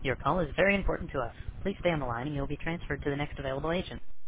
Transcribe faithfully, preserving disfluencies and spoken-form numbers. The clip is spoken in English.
Your call is very important to us. Please stay on the line and you'll be transferred to the next available agent.